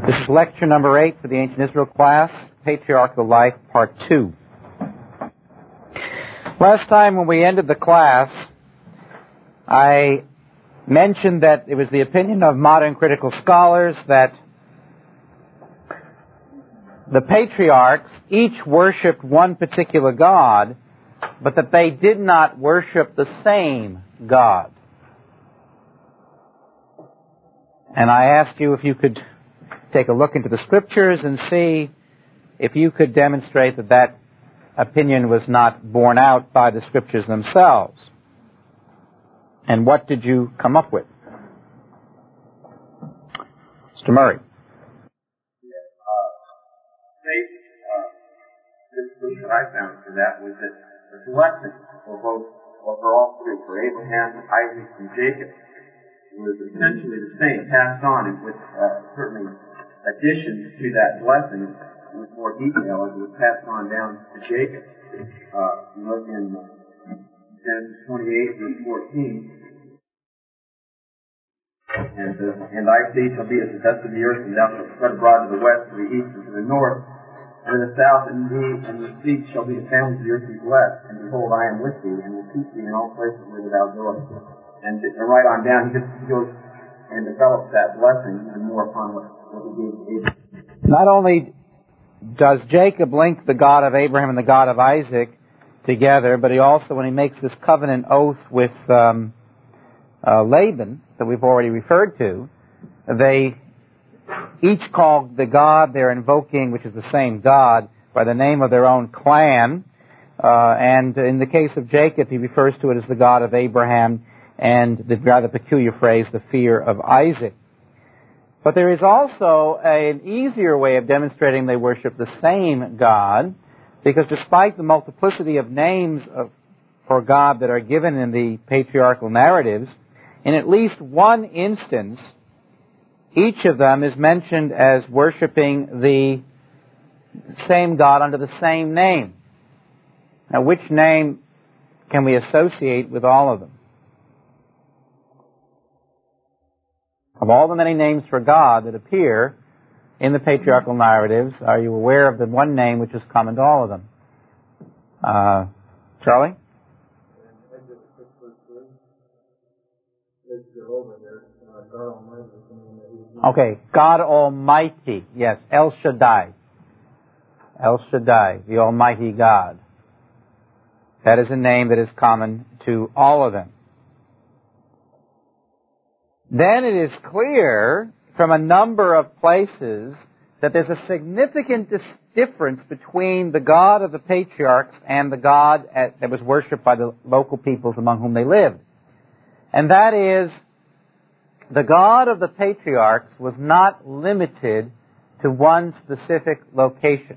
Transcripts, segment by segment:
This is lecture number 8 for the Ancient Israel class, Patriarchal Life, Part 2. Last time when we ended the class, I mentioned that it was the opinion of modern critical scholars that the patriarchs each worshipped one particular god, but that they did not worship the same God. And I asked you if you could take a look into the Scriptures and see if you could demonstrate that that opinion was not borne out by the Scriptures themselves. And what did you come up with? Mr. Murray. The solution I found for that was that the blessing for all three, for Abraham, Isaac, and Jacob, was essentially the same, passed on, and with certainly additions to that blessing with more detail as it was passed on down to Jacob. You look in Genesis 28, verse 14, and thy seed shall be as the dust of the earth, and thou shalt spread abroad to the west, to the east, and to the north, and in the south, and thee and the seed shall be the families of the earth be blessed. And behold, I am with thee, and will keep thee in all places where thou goest. And right on down, he goes and develops that blessing even more upon what he gave to Abraham. Not only does Jacob link the God of Abraham and the God of Isaac together, but he also, when he makes this covenant oath with Laban, that we've already referred to, they each call the God they're invoking, which is the same God, by the name of their own clan. And in the case of Jacob, he refers to it as the God of Abraham, and the rather peculiar phrase, the fear of Isaac. But there is also an easier way of demonstrating they worship the same God, because despite the multiplicity of names for God that are given in the patriarchal narratives, in at least one instance, each of them is mentioned as worshiping the same God under the same name. Now, which name can we associate with all of them? Of all the many names for God that appear in the patriarchal narratives, are you aware of the one name which is common to all of them? Charlie? Okay, God Almighty. Yes, El Shaddai. El Shaddai, the Almighty God. That is a name that is common to all of them. Then it is clear from a number of places that there's a significant difference between the God of the patriarchs and the God that was worshipped by the local peoples among whom they lived. And that is, the God of the patriarchs was not limited to one specific location.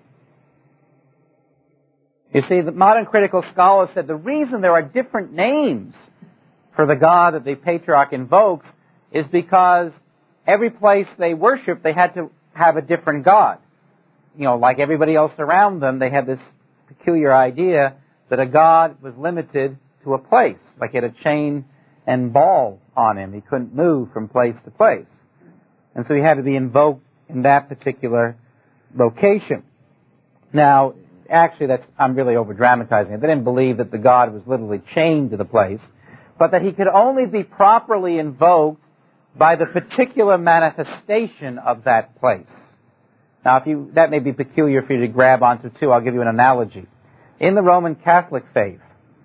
You see, the modern critical scholars said the reason there are different names for the God that the patriarch invokes is because every place they worshiped, they had to have a different God. You know, like everybody else around them, they had this peculiar idea that a God was limited to a place, like he had a chain and ball on him. He couldn't move from place to place. And so he had to be invoked in that particular location. Now, actually, I'm really over-dramatizing it. They didn't believe that the God was literally chained to the place, but that he could only be properly invoked by the particular manifestation of that place. Now, that may be peculiar for you to grab onto too. I'll give you an analogy. In the Roman Catholic faith,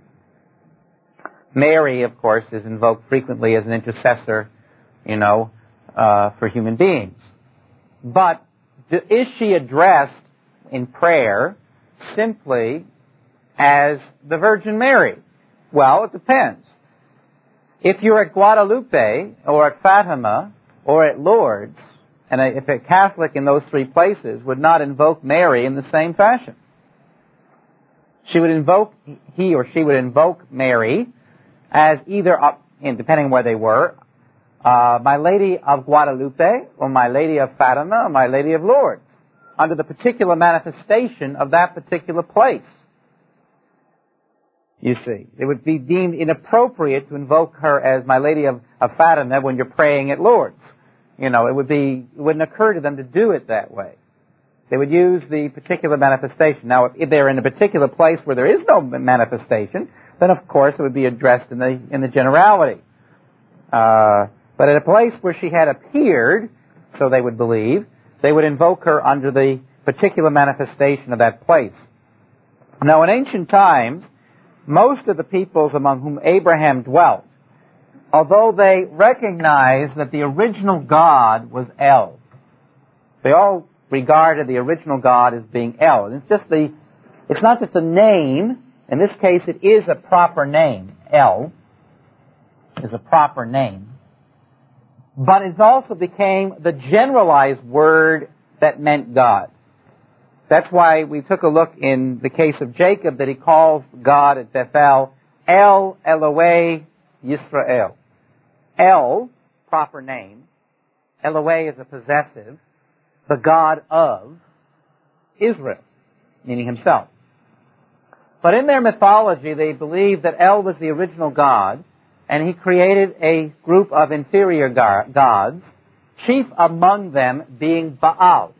Mary, of course, is invoked frequently as an intercessor, for human beings. But is she addressed in prayer simply as the Virgin Mary? Well, it depends. If you're at Guadalupe, or at Fatima, or at Lourdes, and if a Catholic in those three places would not invoke Mary in the same fashion, he or she would invoke Mary as either, depending on where they were, My Lady of Guadalupe, or My Lady of Fatima, or My Lady of Lourdes, under the particular manifestation of that particular place. You see, it would be deemed inappropriate to invoke her as My Lady of Fatima when you're praying at Lourdes. it wouldn't occur to them to do it that way. They would use the particular manifestation. Now, if they're in a particular place where there is no manifestation, then of course it would be addressed in the generality. But at a place where she had appeared, so they would believe, they would invoke her under the particular manifestation of that place. Now, in ancient times, most of the peoples among whom Abraham dwelt, although they recognized that the original God was El, they all regarded the original God as being El. And it's not just a name. In this case, it is a proper name. El is a proper name. But it also became the generalized word that meant God. That's why we took a look in the case of Jacob that he calls God at Bethel, El Elohei Yisrael. El, proper name. Elohei is a possessive. The God of Israel, meaning himself. But in their mythology, they believed that El was the original God, and he created a group of inferior gods, chief among them being Baal.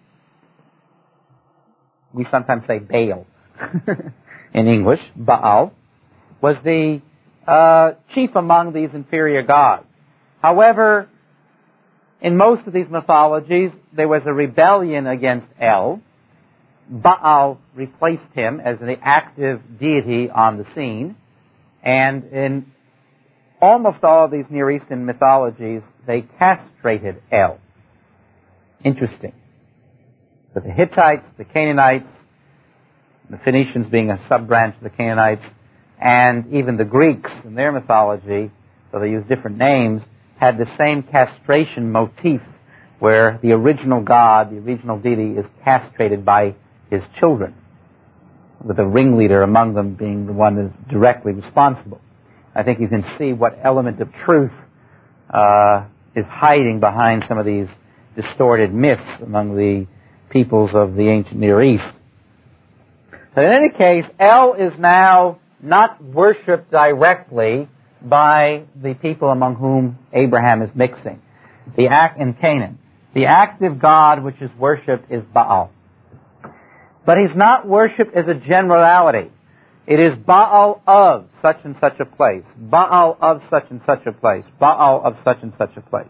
We sometimes say Baal in English. Baal was the chief among these inferior gods. However, in most of these mythologies, there was a rebellion against El. Baal replaced him as the active deity on the scene. And in almost all of these Near Eastern mythologies, they castrated El. Interesting. But the Hittites, the Canaanites, the Phoenicians being a sub-branch of the Canaanites, and even the Greeks in their mythology, though they use different names, had the same castration motif where the original God, the original deity, is castrated by his children, with the ringleader among them being the one that's directly responsible. I think you can see what element of truth is hiding behind some of these distorted myths among the peoples of the ancient Near East. But in any case, El is now not worshipped directly by the people among whom Abraham is mixing. In Canaan. The active God which is worshipped is Baal. But he's not worshipped as a generality. It is Baal of such and such a place. Baal of such and such a place. Baal of such and such a place.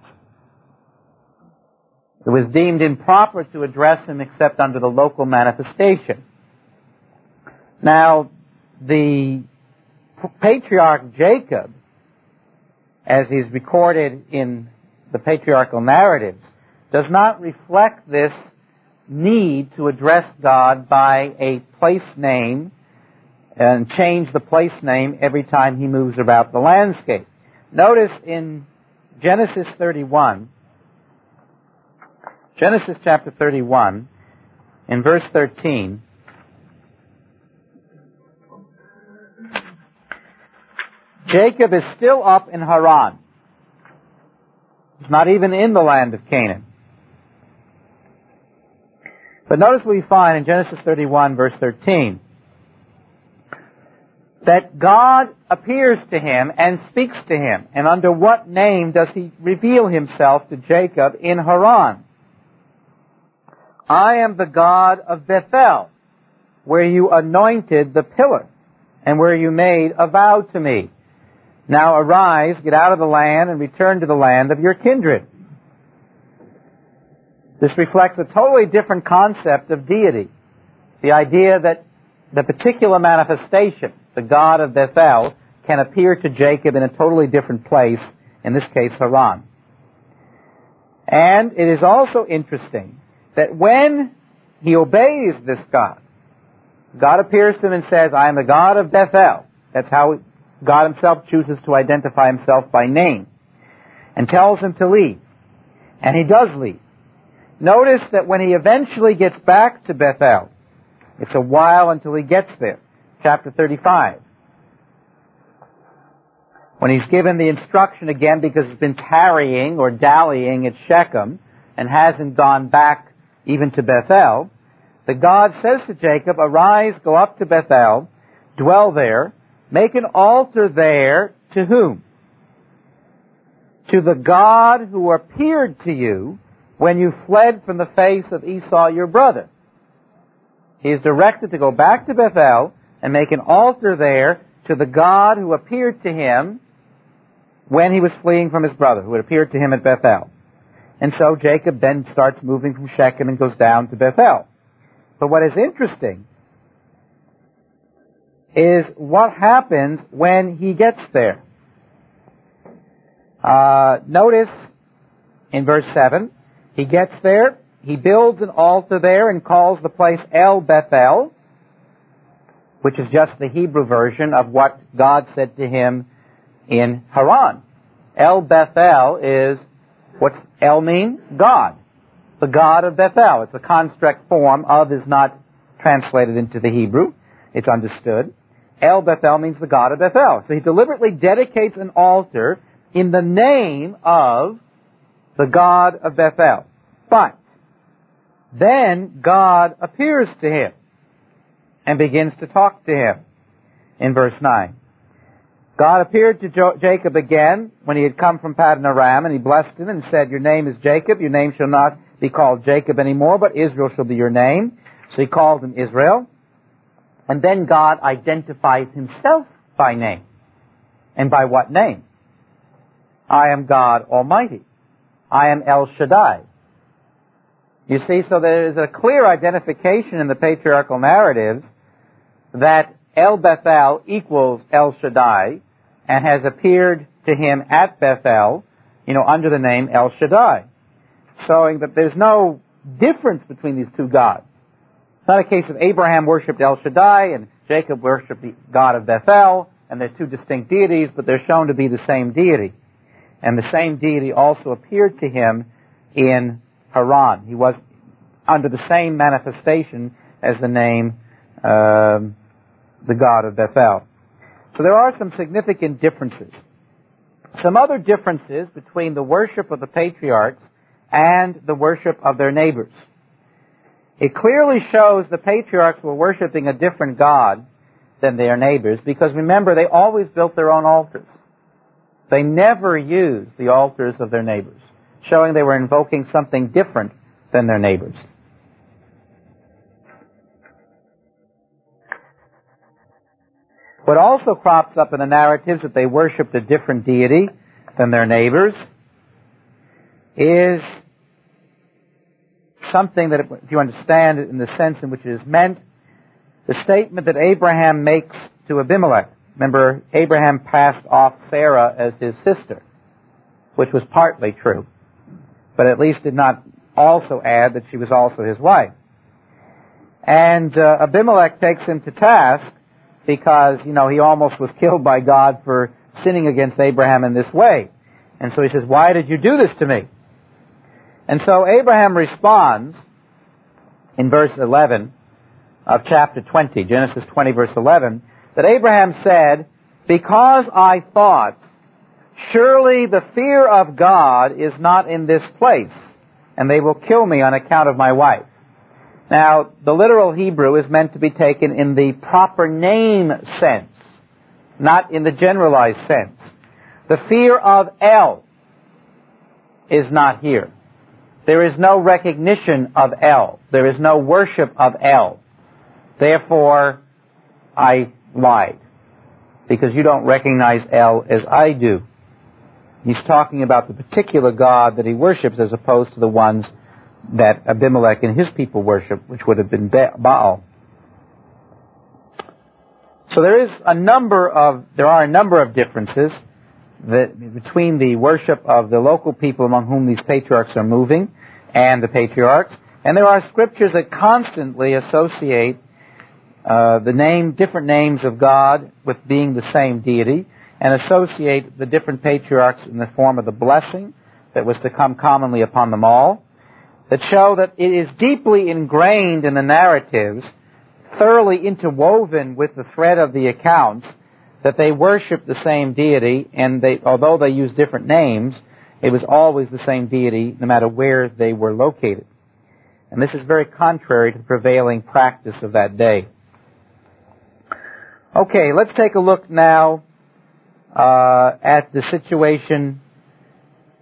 It was deemed improper to address him except under the local manifestation. Now, the patriarch Jacob, as he's recorded in the patriarchal narratives, does not reflect this need to address God by a place name and change the place name every time he moves about the landscape. Notice in Genesis 31, Genesis chapter 31, in verse 13, Jacob is still up in Haran. He's not even in the land of Canaan. But notice what we find in Genesis 31, verse 13. That God appears to him and speaks to him. And under what name does he reveal himself to Jacob in Haran? I am the God of Bethel, where you anointed the pillar, and where you made a vow to me. Now arise, get out of the land, and return to the land of your kindred. This reflects a totally different concept of deity. The idea that the particular manifestation, the God of Bethel, can appear to Jacob in a totally different place, in this case Haran. And it is also interesting that when he obeys this God, God appears to him and says, I am the God of Bethel. That's how God himself chooses to identify himself by name, and tells him to leave. And he does leave. Notice that when he eventually gets back to Bethel, it's a while until he gets there. Chapter 35. When he's given the instruction again because he's been tarrying or dallying at Shechem and hasn't gone back even to Bethel, the God says to Jacob, arise, go up to Bethel, dwell there, make an altar there to whom? to the God who appeared to you when you fled from the face of Esau your brother. He is directed to go back to Bethel and make an altar there to the God who appeared to him when he was fleeing from his brother, who had appeared to him at Bethel. And so Jacob then starts moving from Shechem and goes down to Bethel. But what is interesting is what happens when he gets there. Notice in verse 7, he gets there, he builds an altar there and calls the place El Bethel, which is just the Hebrew version of what God said to him in Haran. El Bethel is, what's El mean? God. The God of Bethel. It's a construct form. Of is not translated into the Hebrew. It's understood. El Bethel means the God of Bethel. So he deliberately dedicates an altar in the name of the God of Bethel. But then God appears to him and begins to talk to him in verse 9. God appeared to Jacob again when he had come from Paddan Aram, and he blessed him and said, "Your name is Jacob. Your name shall not be called Jacob anymore, but Israel shall be your name." So he called him Israel. And then God identifies himself by name. And by what name? I am God Almighty. I am El Shaddai. You see, so there is a clear identification in the patriarchal narratives that El Bethel equals El Shaddai and has appeared to him at Bethel, under the name El Shaddai. Showing that there's no difference between these two gods. It's not a case of Abraham worshipped El Shaddai and Jacob worshipped the God of Bethel, and they're two distinct deities, but they're shown to be the same deity. And the same deity also appeared to him in Haran. He was under the same manifestation as the name, the God of Bethel. So there are some significant differences. Some other differences between the worship of the patriarchs and the worship of their neighbors. It clearly shows the patriarchs were worshiping a different God than their neighbors, because remember, they always built their own altars. They never used the altars of their neighbors, showing they were invoking something different than their neighbors. What also crops up in the narratives that they worshipped a different deity than their neighbors is something that, if you understand it in the sense in which it is meant, the statement that Abraham makes to Abimelech. Remember, Abraham passed off Sarah as his sister, which was partly true, but at least did not also add that she was also his wife. And Abimelech takes him to task because, he almost was killed by God for sinning against Abraham in this way. And so he says, "Why did you do this to me?" And so Abraham responds in verse 11 of chapter 20, Genesis 20, verse 11, that Abraham said, "Because I thought, surely the fear of God is not in this place, and they will kill me on account of my wife." Now, the literal Hebrew is meant to be taken in the proper name sense, not in the generalized sense. The fear of El is not here. There is no recognition of El. There is no worship of El. Therefore, I lied, because you don't recognize El as I do. He's talking about the particular God that he worships as opposed to the ones that Abimelech and his people worship, which would have been Baal. So there are a number of differences between the worship of the local people among whom these patriarchs are moving and the patriarchs. And there are scriptures that constantly associate different names of God with being the same deity, and associate the different patriarchs in the form of the blessing that was to come commonly upon them all, that show that it is deeply ingrained in the narratives, thoroughly interwoven with the thread of the accounts, that they worship the same deity, and although they use different names, it was always the same deity no matter where they were located. And this is very contrary to the prevailing practice of that day. Okay, let's take a look now at the situation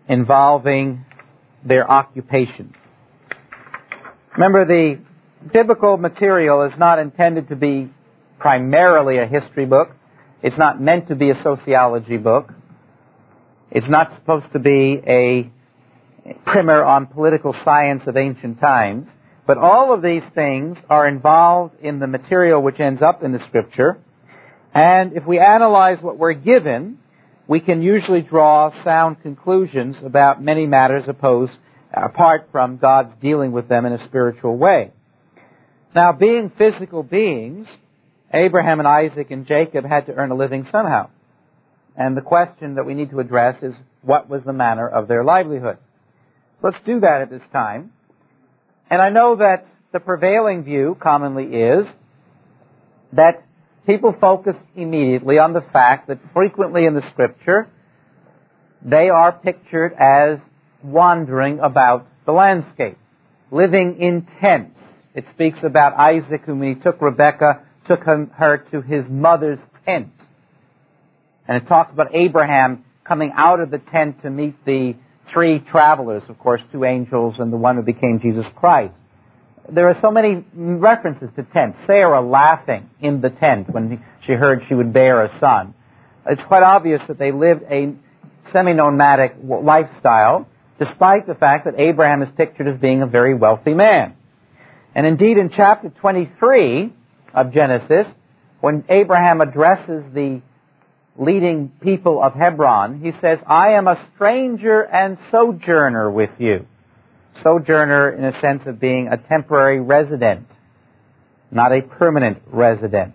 involving their occupation. Remember, the biblical material is not intended to be primarily a history book. It's not meant to be a sociology book. It's not supposed to be a primer on political science of ancient times. But all of these things are involved in the material which ends up in the Scripture. And if we analyze what we're given, we can usually draw sound conclusions about many matters apart from God's dealing with them in a spiritual way. Now, being physical beings, Abraham and Isaac and Jacob had to earn a living somehow. And the question that we need to address is, what was the manner of their livelihood? Let's do that at this time. And I know that the prevailing view commonly is that people focus immediately on the fact that frequently in the Scripture, they are pictured as wandering about the landscape, living in tents. It speaks about Isaac, whom he took Rebekah, took her to his mother's tent. And it talks about Abraham coming out of the tent to meet the three travelers, of course, two angels and the one who became Jesus Christ. There are so many references to tents. Sarah laughing in the tent when she heard she would bear a son. It's quite obvious that they lived a semi-nomadic lifestyle, despite the fact that Abraham is pictured as being a very wealthy man. And indeed, in chapter 23 of Genesis, when Abraham addresses the leading people of Hebron, he says, I am a stranger and sojourner with you. Sojourner in a sense of being a temporary resident, not a permanent resident.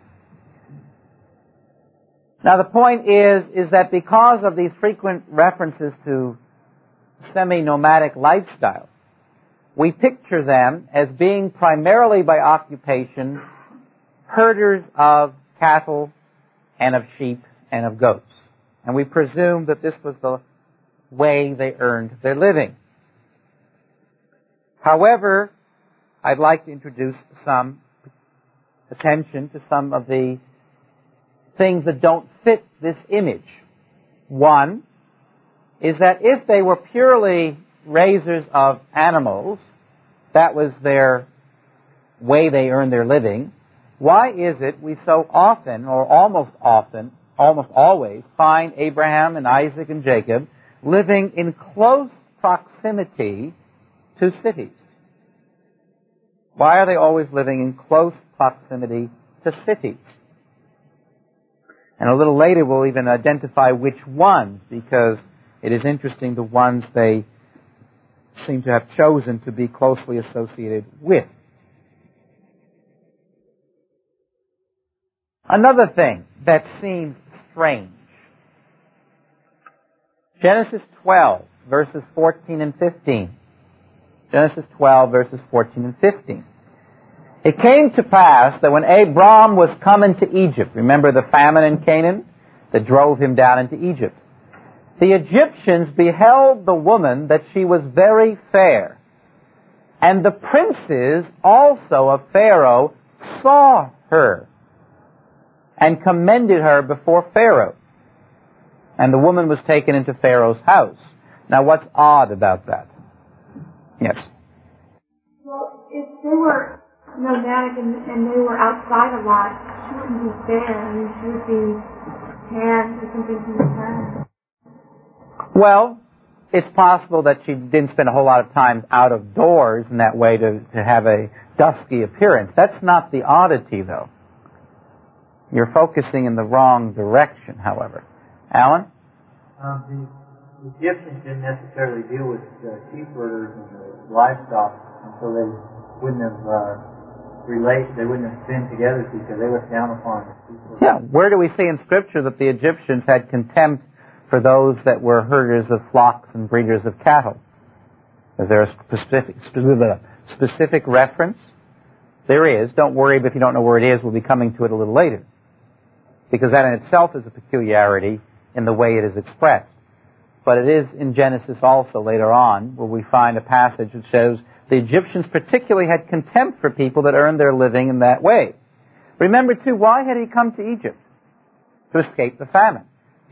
Now the point is that because of these frequent references to semi-nomadic lifestyle, we picture them as being primarily by occupation herders of cattle and of sheep and of goats. And we presume that this was the way they earned their living. However, I'd like to introduce some attention to some of the things that don't fit this image. One is that if they were purely raisers of animals, that was their way they earned their living, why is it we so often, or almost always, find Abraham and Isaac and Jacob living in close proximity to cities? Why are they always living in close proximity to cities? And a little later we'll even identify which ones, because it is interesting the ones they seem to have chosen to be closely associated with. Another thing that seems strange. Genesis 12, verses 14 and 15. Genesis 12, verses 14 and 15. It came to pass that when Abram was come into Egypt, remember the famine in Canaan that drove him down into Egypt, the Egyptians beheld the woman that she was very fair, and the princes also of Pharaoh saw her, and commended her before Pharaoh. And the woman was taken into Pharaoh's house. Now what's odd about that? Yes? Well, if they were nomadic and they were outside a lot, she wouldn't be fair. I mean, she would be tan or something from the tan. Well, it's possible that she didn't spend a whole lot of time out of doors in that way to have a dusky appearance. That's not the oddity, though. You're focusing in the wrong direction, however. Alan? The Egyptians didn't necessarily deal with sheep herders and the livestock, and so they wouldn't have they wouldn't have been together because they looked down upon the sheep herders. Yeah, where do we see in Scripture that the Egyptians had contempt for those that were herders of flocks and breeders of cattle? Is there a specific reference? There is. Don't worry if you don't know where it is. We'll be coming to it a little later. Because that in itself is a peculiarity in the way it is expressed. But it is in Genesis also later on where we find a passage that shows the Egyptians particularly had contempt for people that earned their living in that way. Remember too, why had he come to Egypt? To escape the famine.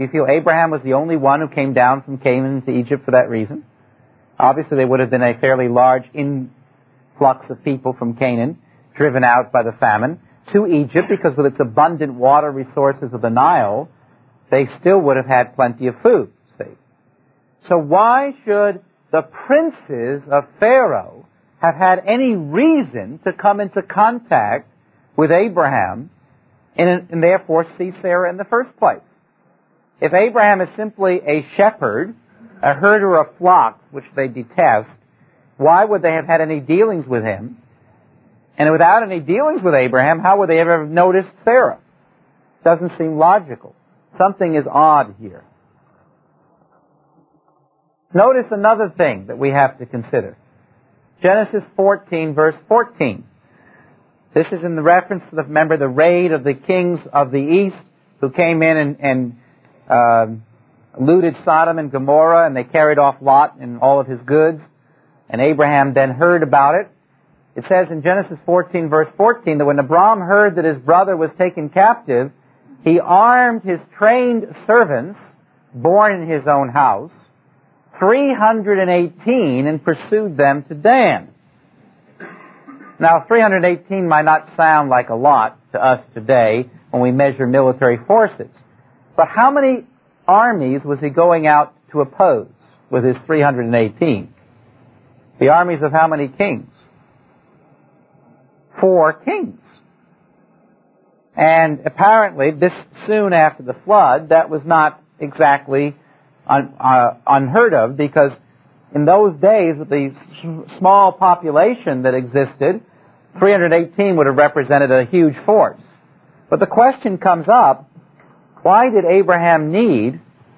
Do you feel Abraham was the only one who came down from Canaan to Egypt for that reason? Obviously, there would have been a fairly large influx of people from Canaan, driven out by the famine, to Egypt, because with its abundant water resources of the Nile, they still would have had plenty of food. See? So why should the princes of Pharaoh have had any reason to come into contact with Abraham and therefore see Sarah in the first place? If Abraham is simply a shepherd, a herder of flocks, which they detest, why would they have had any dealings with him? And without any dealings with Abraham, how would they ever have noticed Sarah? Doesn't seem logical. Something is odd here. Notice another thing that we have to consider. Genesis 14, verse 14. This is in the reference to, remember, the raid of the kings of the east who came in and looted Sodom and Gomorrah, and they carried off Lot and all of his goods. And Abraham then heard about it. It says in Genesis 14, verse 14, that when Abram heard that his brother was taken captive, he armed his trained servants, born in his own house, 318, and pursued them to Dan. Now, 318 might not sound like a lot to us today when we measure military forces. But how many armies was he going out to oppose with his 318? The armies of how many kings? 4 kings. And apparently, this soon after the flood, that was not exactly unheard of, because in those days, with the small population that existed, 318 would have represented a huge force. But the question comes up, why did Abraham need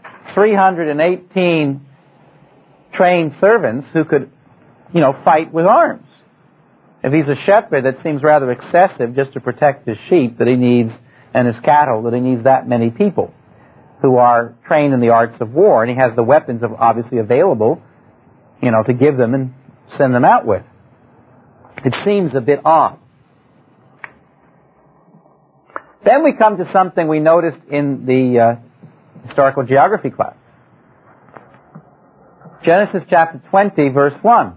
318 trained servants who could, fight with arms? If he's a shepherd, that seems rather excessive just to protect his sheep that he needs, and his cattle, that he needs that many people who are trained in the arts of war, and he has the weapons obviously available, to give them and send them out with. It seems a bit odd. Then we come to something we noticed in the historical geography class. Genesis chapter 20, verse 1.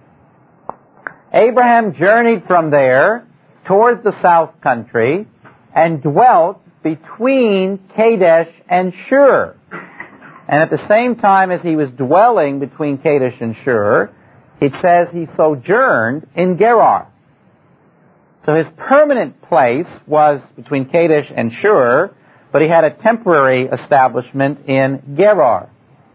Abraham journeyed from there towards the south country and dwelt between Kadesh and Shur. And at the same time as he was dwelling between Kadesh and Shur, it says he sojourned in Gerar. So his permanent place was between Kadesh and Shur, but he had a temporary establishment in Gerar.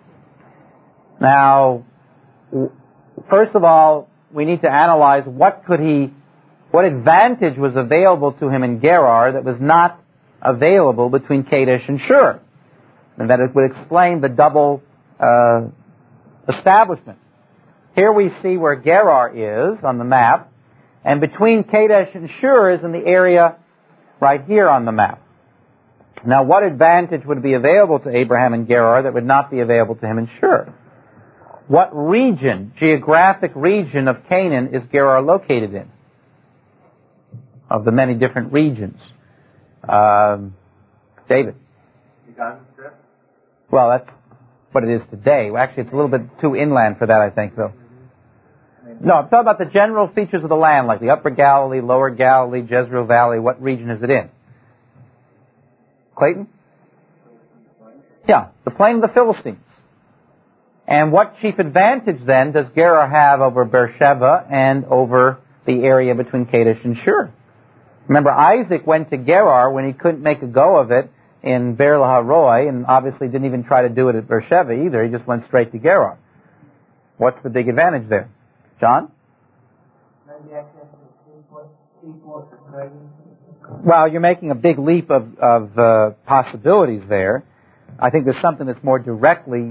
Now, first of all, we need to analyze what advantage was available to him in Gerar that was not available between Kadesh and Shur. And that it would explain the double establishment. Here we see where Gerar is on the map, and between Kadesh and Shur is in the area right here on the map. Now, what advantage would be available to Abraham in Gerar that would not be available to him in Shur? What region, geographic region of Canaan is Gerar located in? Of the many different regions. David? Well, that's what it is today. Actually, it's a little bit too inland for that, I think, though. No, I'm talking about the general features of the land, like the Upper Galilee, Lower Galilee, Jezreel Valley. What region is it in? Clayton? Yeah, the plain of the Philistines. And what chief advantage, then, does Gerar have over Beersheba and over the area between Kadesh and Shur? Remember, Isaac went to Gerar when he couldn't make a go of it in Beer Lahai Roi, and obviously didn't even try to do it at Beersheba either. He just went straight to Gerar. What's the big advantage there? John? Well, you're making a big leap of possibilities there. I think there's something that's more directly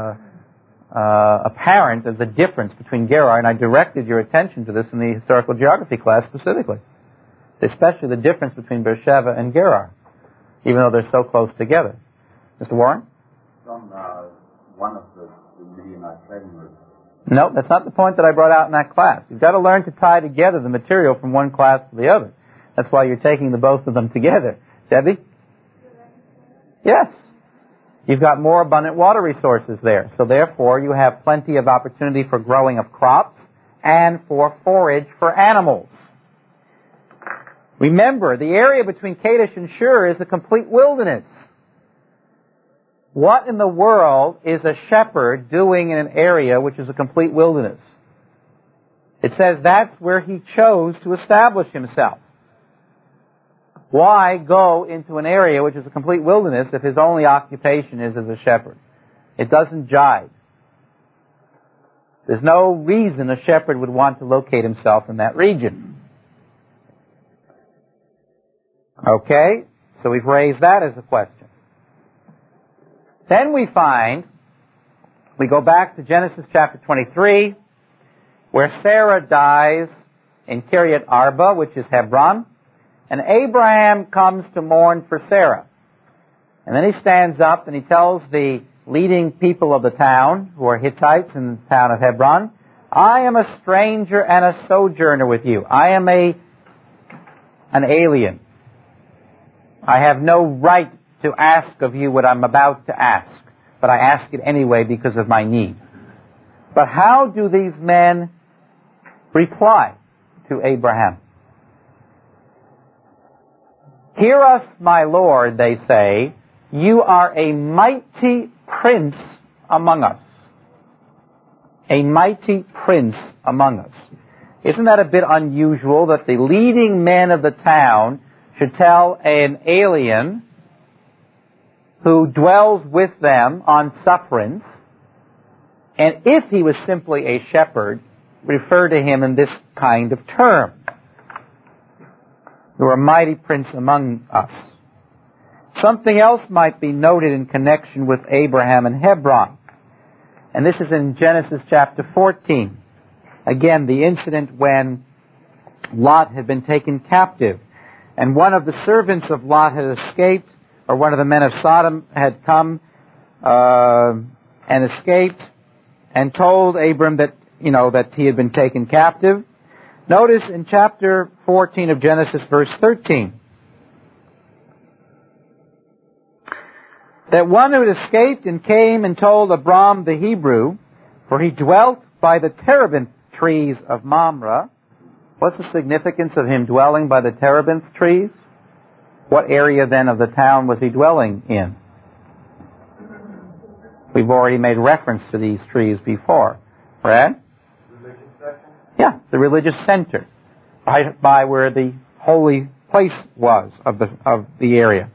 apparent as the difference between Gerar, and I directed your attention to this in the historical geography class specifically, especially the difference between Beersheba and Gerar, even though they're so close together. Mr. Warren? From one of the Midianite trading routes. No, that's not the point that I brought out in that class. You've got to learn to tie together the material from one class to the other. That's why you're taking the both of them together. Debbie? Yes. You've got more abundant water resources there. So therefore, you have plenty of opportunity for growing of crops and for forage for animals. Remember, the area between Kadesh and Shur is a complete wilderness. What in the world is a shepherd doing in an area which is a complete wilderness? It says that's where he chose to establish himself. Why go into an area which is a complete wilderness if his only occupation is as a shepherd? It doesn't jive. There's no reason a shepherd would want to locate himself in that region. Okay, so we've raised that as a question. Then we go back to Genesis chapter 23, where Sarah dies in Kiryat Arba, which is Hebron, and Abraham comes to mourn for Sarah. And then he stands up and he tells the leading people of the town, who are Hittites in the town of Hebron, I am a stranger and a sojourner with you. I am an alien. I have no right to ask of you what I'm about to ask, but I ask it anyway because of my need. But how do these men reply to Abraham? Hear us, my Lord, they say, you are a mighty prince among us. A mighty prince among us. Isn't that a bit unusual that the leading men of the town should tell an alien who dwells with them on sufferance, and if he was simply a shepherd, refer to him in this kind of term? You are a mighty prince among us. Something else might be noted in connection with Abraham and Hebron. And this is in Genesis chapter 14. Again, the incident when Lot had been taken captive. And one of the servants of Lot had escaped, or one of the men of Sodom had come and escaped and told Abram that he had been taken captive. Notice in chapter 14 of Genesis, verse 13, that one who had escaped and came and told Abram the Hebrew, for he dwelt by the terebinth trees of Mamre. What's the significance of him dwelling by the terebinth trees? What area then of the town was he dwelling in? We've already made reference to these trees before. Brad? Yeah, the religious center, by where the holy place was of the area.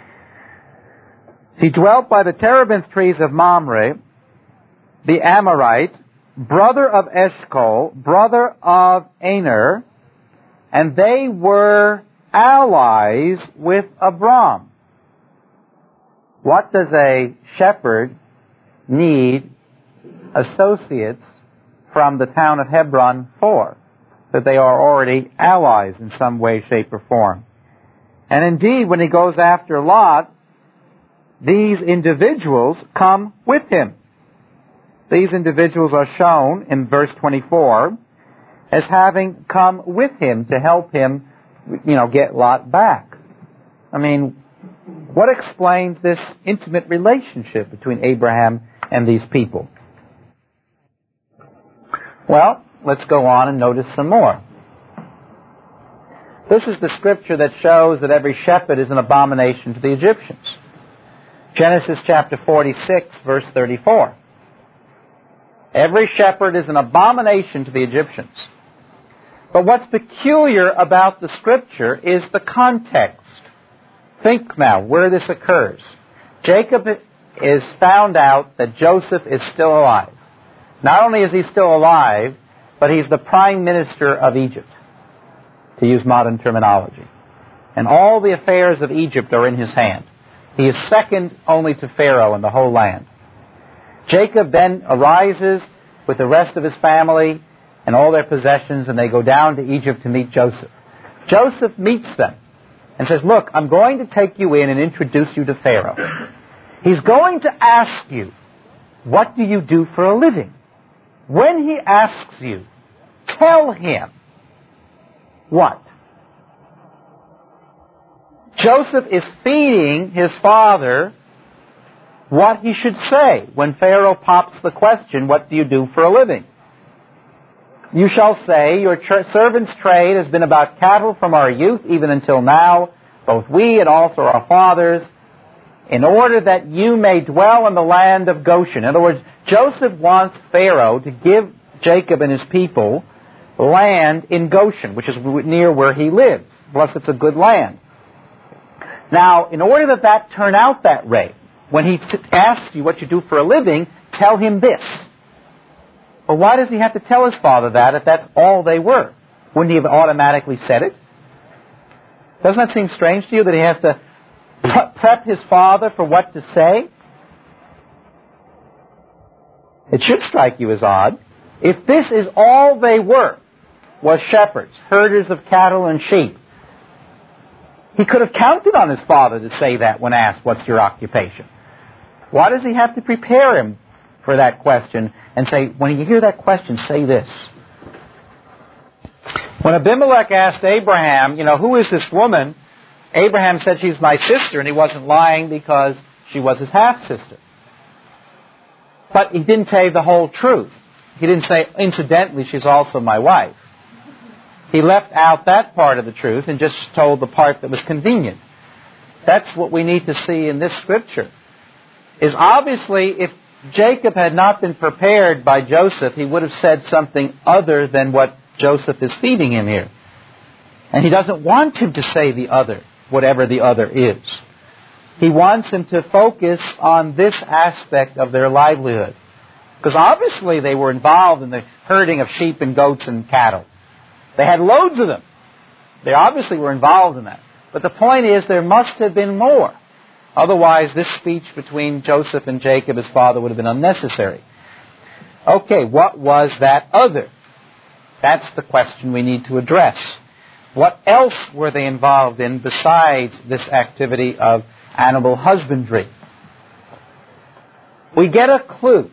He dwelt by the terebinth trees of Mamre, the Amorite, brother of Eshcol, brother of Aner, and they were allies with Abram. What does a shepherd need associates from the town of Hebron for? That they are already allies in some way, shape, or form. And indeed, when he goes after Lot, these individuals come with him. These individuals are shown in verse 24 as having come with him to help him, get Lot back. I mean, what explains this intimate relationship between Abraham and these people? Well, let's go on and notice some more. This is the scripture that shows that every shepherd is an abomination to the Egyptians. Genesis chapter 46, verse 34. Every shepherd is an abomination to the Egyptians. But what's peculiar about the scripture is the context. Think now where this occurs. Jacob is found out that Joseph is still alive. Not only is he still alive, but he's the prime minister of Egypt, to use modern terminology. And all the affairs of Egypt are in his hand. He is second only to Pharaoh in the whole land. Jacob then arises with the rest of his family and all their possessions, and they go down to Egypt to meet Joseph. Joseph meets them and says, look, I'm going to take you in and introduce you to Pharaoh. He's going to ask you, what do you do for a living? When he asks you, tell him what? Joseph is feeding his father what he should say when Pharaoh pops the question, what do you do for a living? You shall say, your servant's trade has been about cattle from our youth even until now, both we and also our fathers, in order that you may dwell in the land of Goshen. In other words, Joseph wants Pharaoh to give Jacob and his people land in Goshen, which is near where he lives. Plus, it's a good land. Now, in order that that turn out that way, when he asks you what you do for a living, tell him this. Well, why does he have to tell his father that if that's all they were? Wouldn't he have automatically said it? Doesn't that seem strange to you that he has to prep his father for what to say? It should strike you as odd. If this is all they were, was shepherds, herders of cattle and sheep, he could have counted on his father to say that when asked, what's your occupation? Why does he have to prepare him for that question and say, when you hear that question, say this? When Abimelech asked Abraham, who is this woman? Abraham said, she's my sister, and he wasn't lying because she was his half-sister. But he didn't tell you the whole truth. He didn't say, incidentally, she's also my wife. He left out that part of the truth and just told the part that was convenient. That's what we need to see in this scripture. Is obviously, if Jacob had not been prepared by Joseph, he would have said something other than what Joseph is feeding him here. And he doesn't want him to say the other, whatever the other is. He wants him to focus on this aspect of their livelihood. Because obviously they were involved in the herding of sheep and goats and cattle. They had loads of them. They obviously were involved in that. But the point is, there must have been more. Otherwise, this speech between Joseph and Jacob, his father, would have been unnecessary. Okay, what was that other? That's the question we need to address. What else were they involved in besides this activity of animal husbandry? We get a clue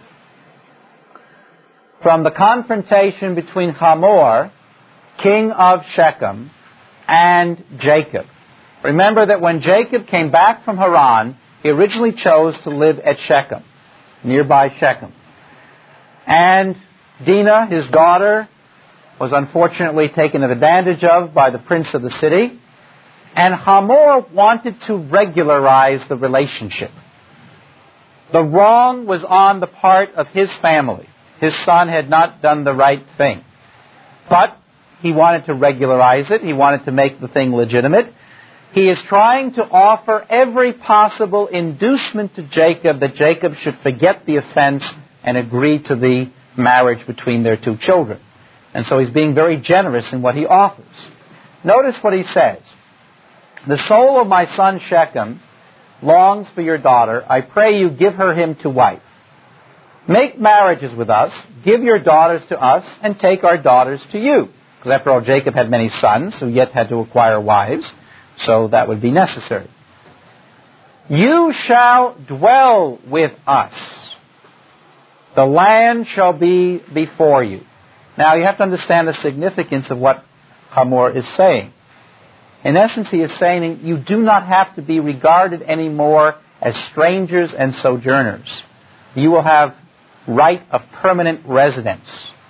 from the confrontation between Hamor, king of Shechem, and Jacob. Remember that when Jacob came back from Haran, he originally chose to live at Shechem, nearby Shechem. And Dinah, his daughter, was unfortunately taken advantage of by the prince of the city. And Hamor wanted to regularize the relationship. The wrong was on the part of his family. His son had not done the right thing. But he wanted to regularize it. He wanted to make the thing legitimate. He is trying to offer every possible inducement to Jacob that Jacob should forget the offense and agree to the marriage between their two children. And so he's being very generous in what he offers. Notice what he says. The soul of my son Shechem longs for your daughter. I pray you give her him to wife. Make marriages with us, give your daughters to us, and take our daughters to you. Because after all, Jacob had many sons who yet had to acquire wives, so that would be necessary. You shall dwell with us. The land shall be before you. Now, you have to understand the significance of what Hamor is saying. In essence, he is saying you do not have to be regarded anymore as strangers and sojourners. You will have right of permanent residence.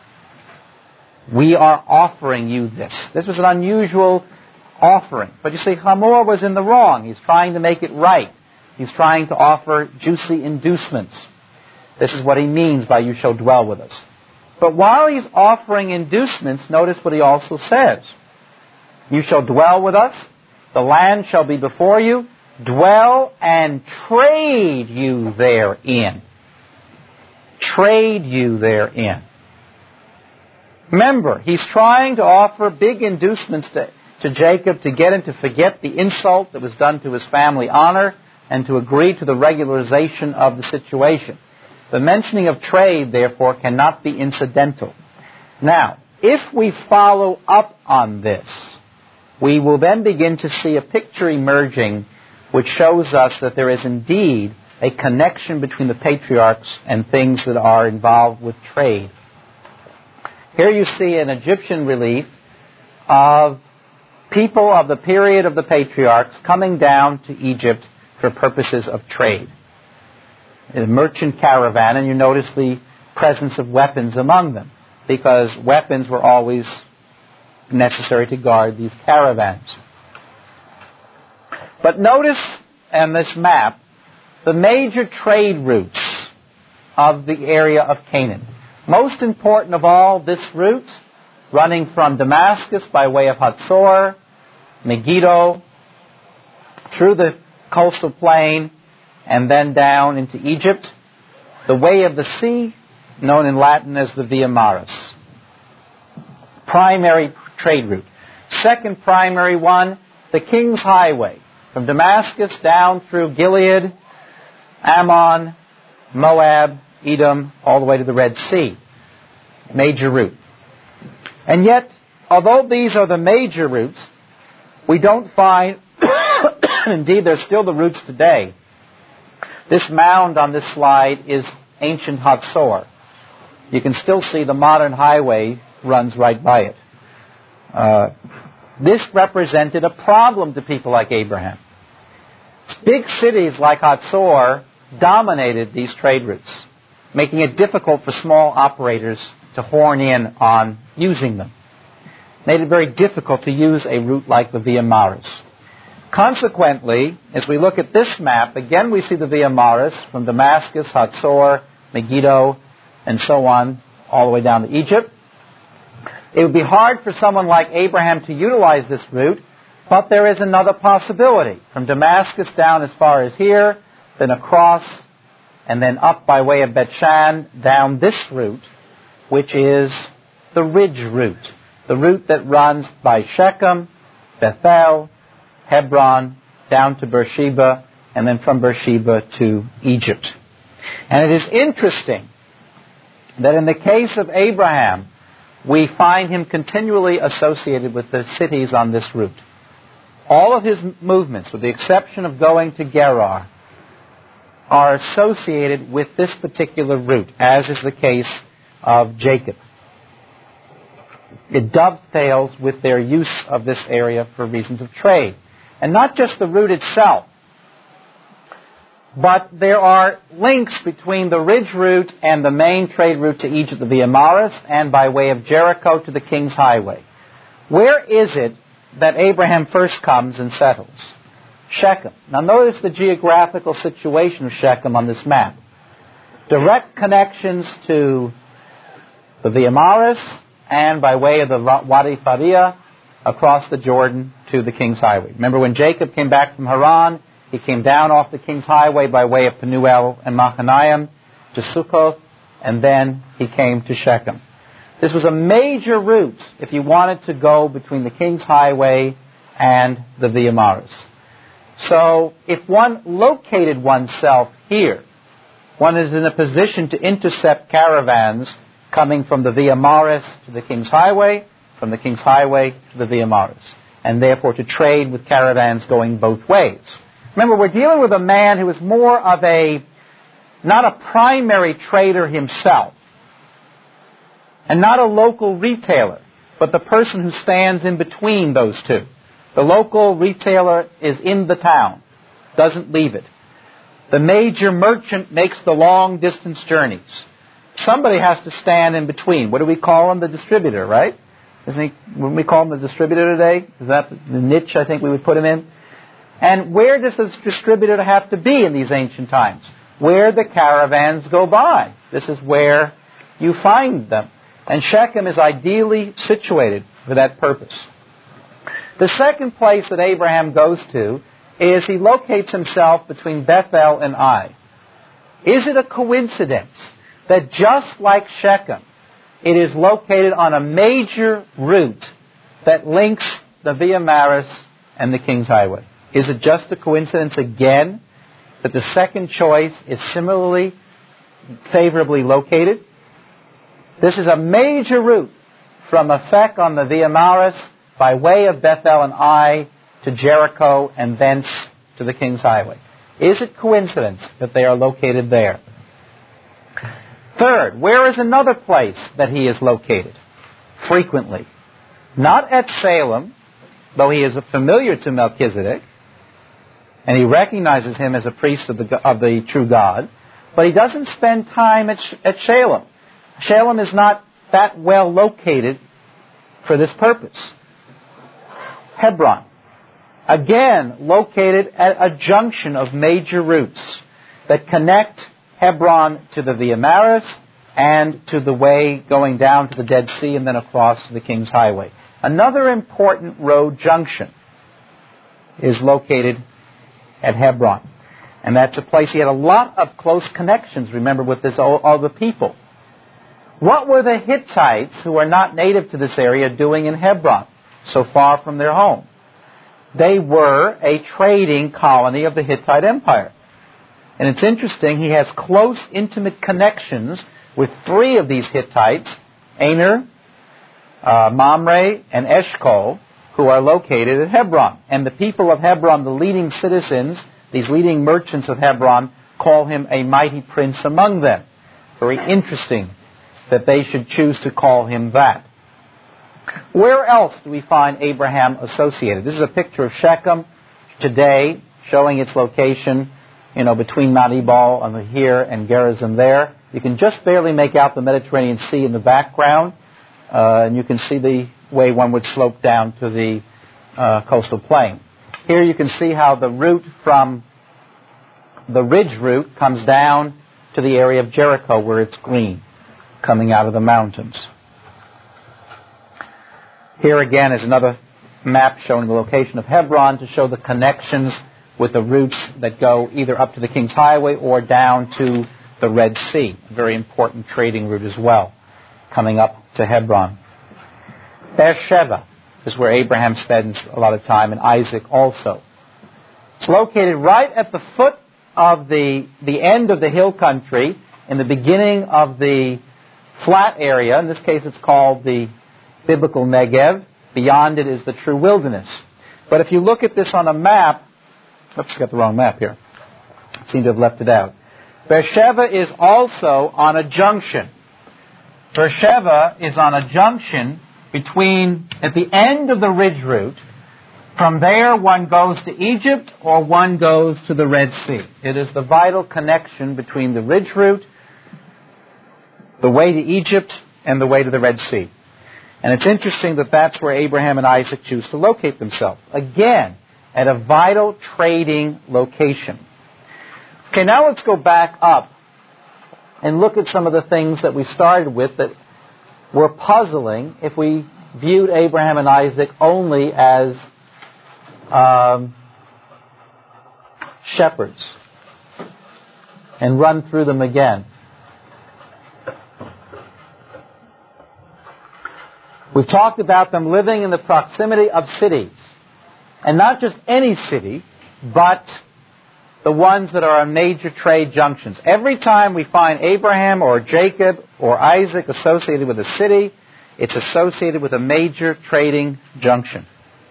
We are offering you this. This was an unusual offering. But you see, Hamor was in the wrong. He's trying to make it right. He's trying to offer juicy inducements. This is what he means by you shall dwell with us. But while he's offering inducements, notice what he also says. You shall dwell with us. The land shall be before you. Dwell and trade you therein. Trade you therein. Remember, he's trying to offer big inducements to Jacob to get him to forget the insult that was done to his family honor and to agree to the regularization of the situation. The mentioning of trade, therefore, cannot be incidental. Now, if we follow up on this, we will then begin to see a picture emerging which shows us that there is indeed a connection between the patriarchs and things that are involved with trade. Here you see an Egyptian relief of people of the period of the patriarchs coming down to Egypt for purposes of trade. a merchant caravan, and you notice the presence of weapons among them, because weapons were always necessary to guard these caravans. But notice on this map the major trade routes of the area of Canaan. Most important of all, this route, running from Damascus by way of Hatzor, Megiddo, through the coastal plain, and then down into Egypt, the way of the sea, known in Latin as the Via Maris. Primary trade route. Second primary one, the King's Highway, from Damascus down through Gilead, Ammon, Moab, Edom, all the way to the Red Sea. Major route. And yet, although these are the major routes, we don't find, indeed there's still the routes today. This mound on this slide is ancient Hatzor. You can still see the modern highway runs right by it. This represented a problem to people like Abraham. Big cities like Hatzor dominated these trade routes, making it difficult for small operators to horn in on using them. Made it very difficult to use a route like the Via Maris. Consequently, as we look at this map, again we see the Via Maris from Damascus, Hatzor, Megiddo, and so on, all the way down to Egypt. It would be hard for someone like Abraham to utilize this route, but there is another possibility. From Damascus down as far as here, then across, and then up by way of Bet-Shan, down this route, which is the ridge route. The route that runs by Shechem, Bethel, Hebron, down to Beersheba, and then from Beersheba to Egypt. And it is interesting that in the case of Abraham, we find him continually associated with the cities on this route. All of his movements, with the exception of going to Gerar, are associated with this particular route, as is the case of Jacob. It dovetails with their use of this area for reasons of trade. And not just the route itself, but there are links between the ridge route and the main trade route to Egypt, the Via Maris, and by way of Jericho to the King's Highway. Where is it that Abraham first comes and settles? Shechem. Now notice the geographical situation of Shechem on this map. Direct connections to the Via Maris and by way of the Wadi Faria across the Jordan to the King's Highway. Remember when Jacob came back from Haran, he came down off the King's Highway by way of Penuel and Machanaim to Sukkoth, and then he came to Shechem. This was a major route if you wanted to go between the King's Highway and the Via Maris. So if one located oneself here, one is in a position to intercept caravans coming from the Via Maris to the King's Highway, from the King's Highway to the Via Maris, and therefore to trade with caravans going both ways. Remember, we're dealing with a man who is more of not a primary trader himself, and not a local retailer, but the person who stands in between those two. The local retailer is in the town, doesn't leave it. The major merchant makes the long-distance journeys. Somebody has to stand in between. What do we call him? The distributor, right? Wouldn't we call him the distributor today? Is that the niche I think we would put him in? And where does this distributor have to be in these ancient times? Where the caravans go by. This is where you find them. And Shechem is ideally situated for that purpose. The second place that Abraham goes to is he locates himself between Bethel and Ai. Is it a coincidence that just like Shechem, it is located on a major route that links the Via Maris and the King's Highway? Is it just a coincidence again that the second choice is similarly favorably located? This is a major route from Aphek on the Via Maris by way of Bethel and Ai to Jericho and thence to the King's Highway. Is it coincidence that they are located there? Third, where is another place that he is located frequently? Not at Salem, though he is familiar to Melchizedek, and he recognizes him as a priest of the true God, But he doesn't spend time at Shalem. Shalem is not that well located for this purpose. Hebron, again, located at a junction of major routes that connect Hebron to the Via Maris and to the way going down to the Dead Sea and then across to the King's Highway. Another important road junction is located at Hebron. And that's a place he had a lot of close connections, remember, with this other people. What were the Hittites, who are not native to this area, doing in Hebron, so far from their home? They were a trading colony of the Hittite Empire. And it's interesting, he has close, intimate connections with three of these Hittites, Aner, Mamre, and Eshcol, who are located at Hebron. And the people of Hebron, the leading citizens, these leading merchants of Hebron, call him a mighty prince among them. Very interesting that they should choose to call him that. Where else do we find Abraham associated? This is a picture of Shechem today, showing its location, between Mount Ebal on here and Gerizim there. You can just barely make out the Mediterranean Sea in the background, and you can see the way one would slope down to the coastal plain. Here you can see how the route from the ridge route comes down to the area of Jericho where it's green, coming out of the mountains. Here again is another map showing the location of Hebron to show the connections with the routes that go either up to the King's Highway or down to the Red Sea. A very important trading route as well, coming up to Hebron. Beersheba is where Abraham spends a lot of time, and Isaac also. It's located right at the foot of the end of the hill country, in the beginning of the flat area. In this case, it's called the biblical Negev. Beyond it is the true wilderness. But if you look at this on a map, oops, got the wrong map here. I seem to have left it out. Beersheba is also on a junction. Beersheba is on a junction between, at the end of the ridge route. From there, one goes to Egypt or one goes to the Red Sea. It is the vital connection between the ridge route, the way to Egypt, and the way to the Red Sea. And it's interesting that that's where Abraham and Isaac choose to locate themselves. Again, at a vital trading location. Okay, now let's go back up and look at some of the things that we started with that were puzzling if we viewed Abraham and Isaac only as shepherds, and run through them again. We've talked about them living in the proximity of cities, and not just any city, but the ones that are on major trade junctions. Every time we find Abraham or Jacob or Isaac associated with a city, it's associated with a major trading junction.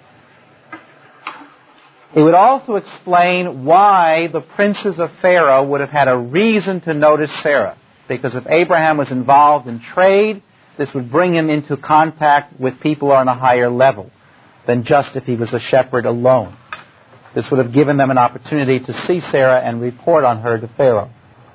It would also explain why the princes of Pharaoh would have had a reason to notice Sarah. Because if Abraham was involved in trade, this would bring him into contact with people on a higher level than just if he was a shepherd alone. This would have given them an opportunity to see Sarah and report on her to Pharaoh.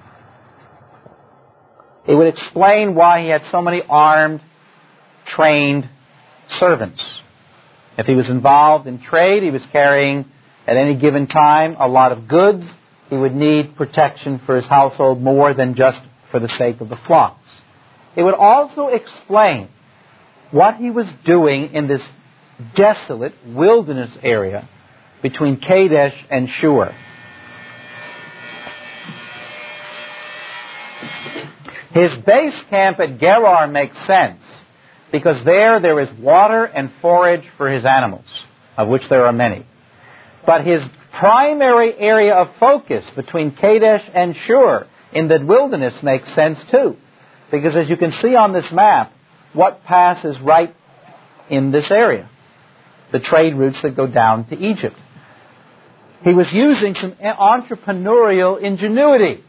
It would explain why he had so many armed, trained servants. If he was involved in trade, he was carrying at any given time a lot of goods, he would need protection for his household more than just for the sake of the flocks. It would also explain what he was doing in this desolate wilderness area between Kadesh and Shur. His base camp at Gerar makes sense because there is water and forage for his animals, of which there are many. But his primary area of focus between Kadesh and Shur in the wilderness makes sense too. Because as you can see on this map, what passes right in this area? The trade routes that go down to Egypt. He was using some entrepreneurial ingenuity.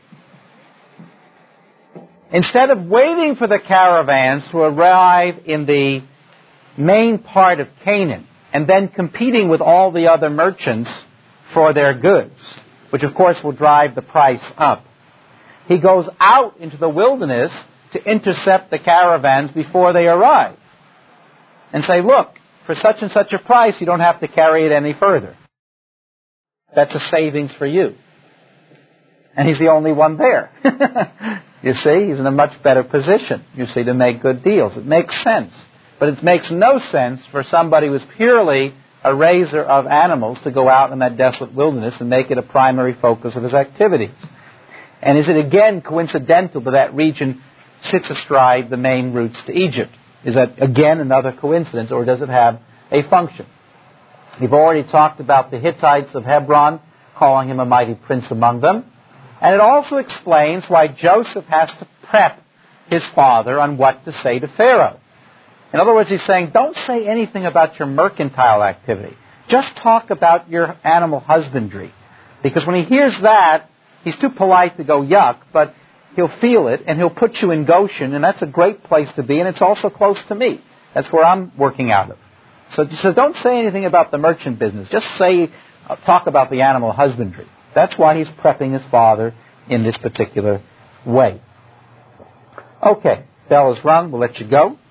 Instead of waiting for the caravans to arrive in the main part of Canaan and then competing with all the other merchants for their goods, which of course will drive the price up, He goes out into the wilderness to intercept the caravans before they arrive and say, look, for such and such a price, you don't have to carry it any further. That's a savings for you. And he's the only one there. You see, he's in a much better position, you see, to make good deals. It makes sense. But it makes no sense for somebody who's purely a raiser of animals to go out in that desolate wilderness and make it a primary focus of his activities. And is it again coincidental that that region sits astride the main routes to Egypt? Is that again another coincidence, or does it have a function? We've already talked about the Hittites of Hebron, calling him a mighty prince among them. And it also explains why Joseph has to prep his father on what to say to Pharaoh. In other words, he's saying, don't say anything about your mercantile activity. Just talk about your animal husbandry. Because when he hears that, he's too polite to go yuck, but he'll feel it, and he'll put you in Goshen, and that's a great place to be, and it's also close to me. That's where I'm working out of. So don't say anything about the merchant business. Just talk about the animal husbandry. That's why he's prepping his father in this particular way. Okay, bell is rung. We'll let you go.